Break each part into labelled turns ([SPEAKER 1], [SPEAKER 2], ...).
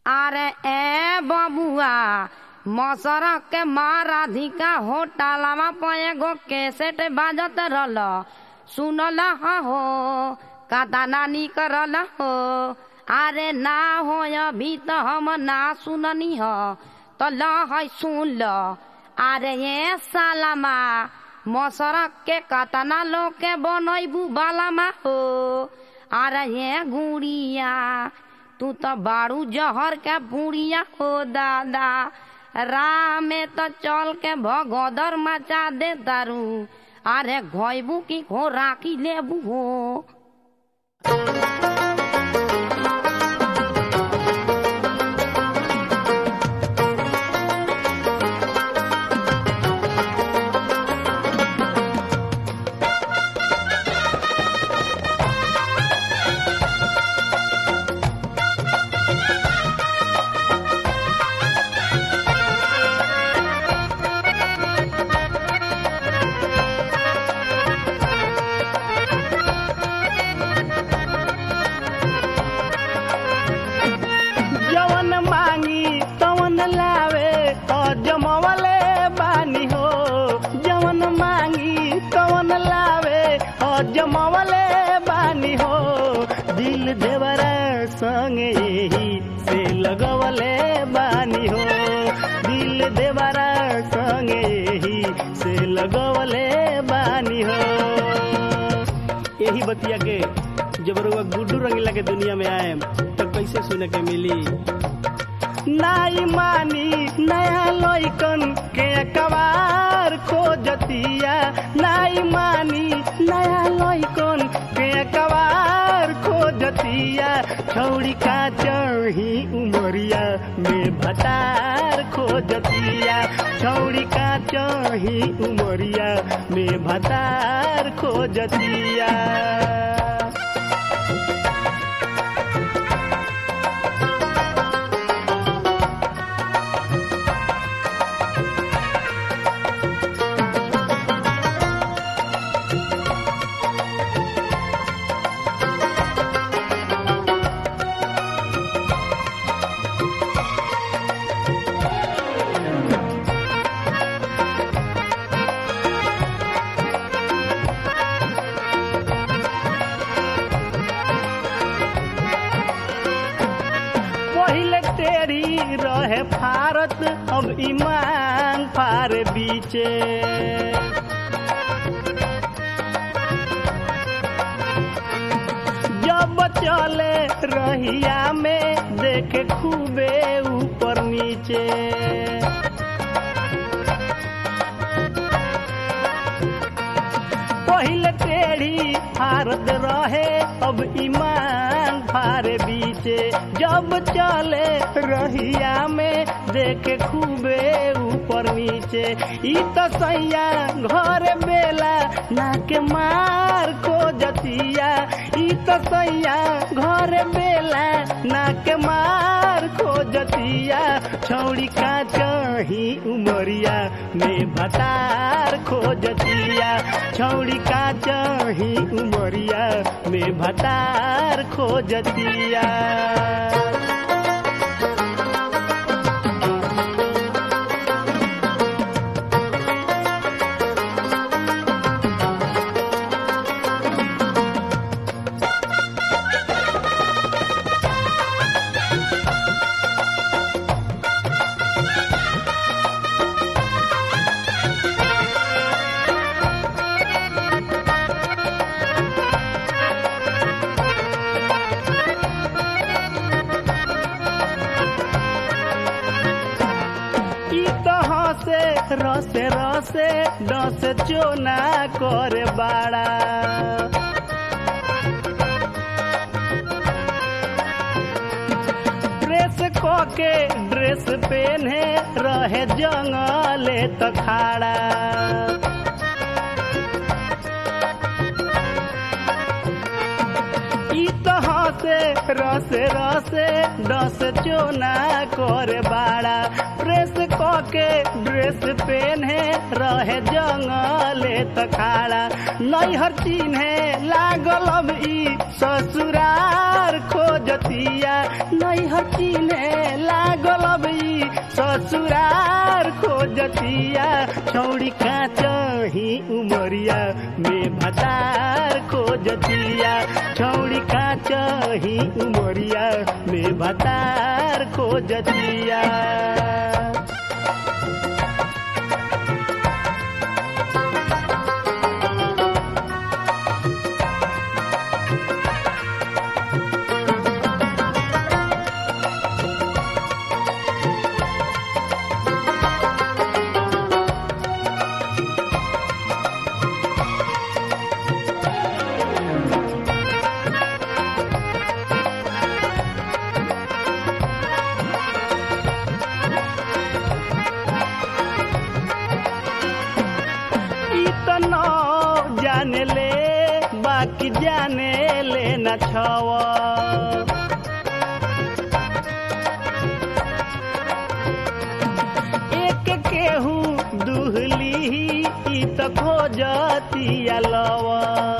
[SPEAKER 1] अरे ए बबुआ मसरक के माँ राधिका होटलवा पर एगो कैसेट बाजत रहल सुनल हो कता नानी करल हो। अरे ना हो अभी तो हम ना सुननी हो तो ल है सुन ल। अरे ये सालामा मसरक के कतना लोग के बनैबू बालामा हो। अरे ये गुड़िया तू तो बारू जहर के बुढ़िया हो दादा राह में तो चल के भगोदर मचा दे तारू। अरे घोबू की खो राखी लेबू हो।
[SPEAKER 2] जमवले बानी हो दिल देवरा संगे यही से लगवले बानी हो। दिल देवरा संगे यही से लगवले बानी हो। यही बतिया के जब रुआ गुड्डू रंगीला के दुनिया में आए तो कैसे सुने के मिली। नाई मानी नया लइकन के कवार खोजतिया। नाई मानी नया लइकन के कवार खोजतिया। छौड़ी का चढ़ी उमरिया में भतार खोजतिया। छौड़ी का चढ़ी उमरिया में भतार खोजतिया। रहे भारत अब ईमान फार बीचे। जब चले रहिया में देखे खूबे ऊपर नीचे। पहले टेढ़ी भारत रहे अब ईमान फार बीचे। जब चले रहिया में देखे खूबे ऊपर नीचे। ई तो सैया घर बेला ना के मार खोजतिया। ई तो सैया घर बेला ना के मार खोजतिया। छौड़ी का चढ़ी उमरिया में भतार खोजतिया। छौड़ी का चढ़ी उमरिया में भतार खोजतिया। रसे रसे दस चोना करे बाड़ा। ड्रेस को के ड्रेस पहने रहे जंगले तो खाड़ा। ई तो से रसे रसे दस चोना करे बाड़ा प्रेस के ड्रेस पेन्हे रहे जंगले तखाड़ा नैहर चिन्हे लागल अब ई ससुरार खोजतिया नैहर चिन्हे लागल अब ई ससुरार खोजतिया छौड़ी काचही उमरिया में भतार खोजतिया छौड़ी काचही उमरिया में भतार खोजतिया जाने ले बाकी जाने ले न छवा एक केहू दुहली ई त खोजतिया लवा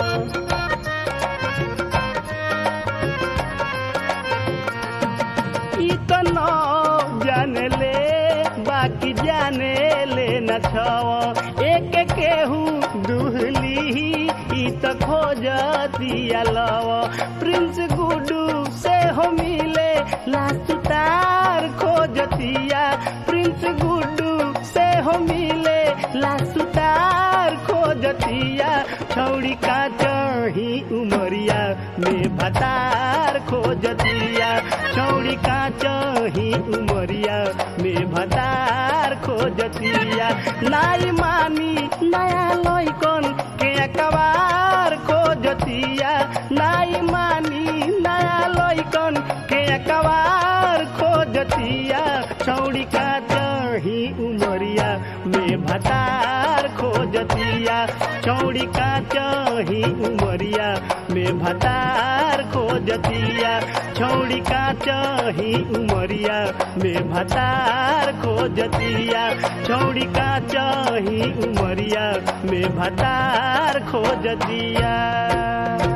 [SPEAKER 2] ई त न जाने ले बाकी जाने ले न छवा एक केहू दुहली ई त खोजतिया लवा प्रिंस गुडू से हो मिले लासुतार खोजतिया प्रिंस गुडू से हो मिले लासुतार खोजतिया छौड़ी काचही उमरिया में भतार खोजतिया छौड़ी काचही उमरिया में भतार खोजतिया नाई मानी नया लइकन के अकबार खोजतिया नाई मानी नया लइकन के अकबार खोजतिया छौड़ी काचही उमरिया में भतार खोजतिया छौड़ी काचही उमरिया में भतार खोजतिया छौड़ी काचही उमरिया में भतार खोजतिया छौड़ी काचही उमरिया में भतार खोजतिया